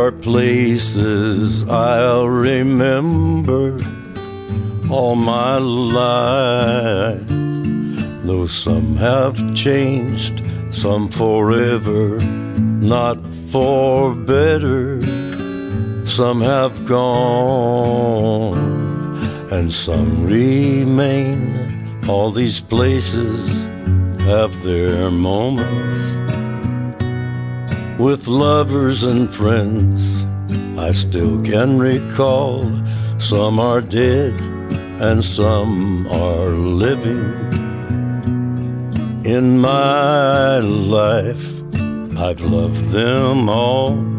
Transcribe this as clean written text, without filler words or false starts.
are places I'll remember all my life. Though some have changed, some forever, not for better. Some have gone, and some remain. All these places have their moments. With lovers and friends I still can recall. Some are dead and some are living. In my life I've loved them all.